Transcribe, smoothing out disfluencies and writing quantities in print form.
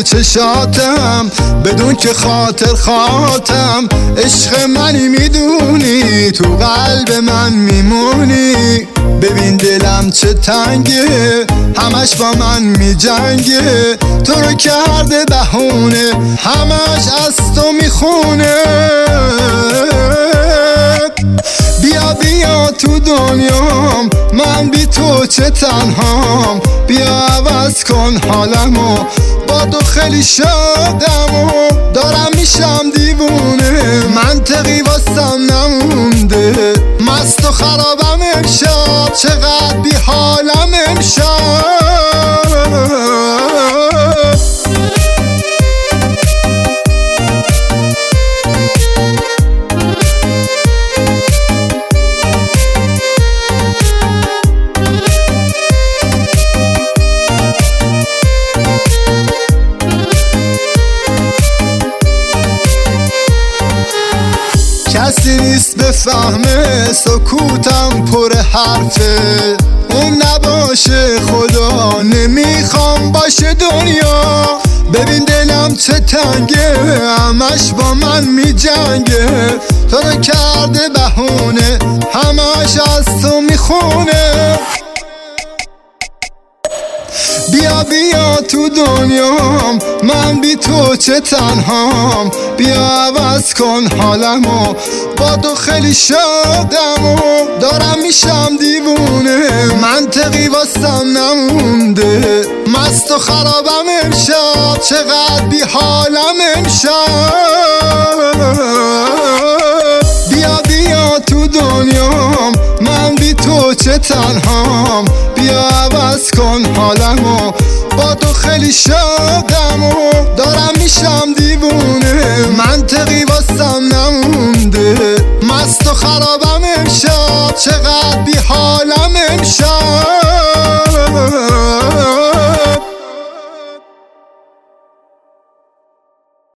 چشاتم بدون که خاطر خاطم. عشق منی میدونی تو قلب من میمونی. ببین دلم چه تنگه همش با من میجنگه. تو رو کرده بهونه همش از تو میخونه. بیا بیا تو دنیام من بی تو چه تنهام. بیا عوض کن حالمو با تو خیلی شادم و دارم میشم دیوونه. منطقی واسم نمونده مست و خرابم امشب. چقدر بی حالم امشب. کسی نیست بفهمه سکوتم پر حرفه. اون نباشه خدا نمیخوام باشه دنیا. ببین دلم چه تنگه همش با من میجنگه. تو رو کرده بهونه همش از تو میخونه. بیا بیا تو دنیام من بی تو چه تنهام. بیا عوض کن حالمو با تو خیلی شادم و دارم میشم دیوونه. منطقی واسم نمونده مست و خرابم امشب. چقدر بی حالم امشب. بیا بیا تو دنیام من بی تو چه تنهام. بیا عوض کن حالمو با تو خیلی شادم و دارم میشم دیوونه. منطقی واسم نمونده مست و خرابم امشب. چقدر بی حالم امشب.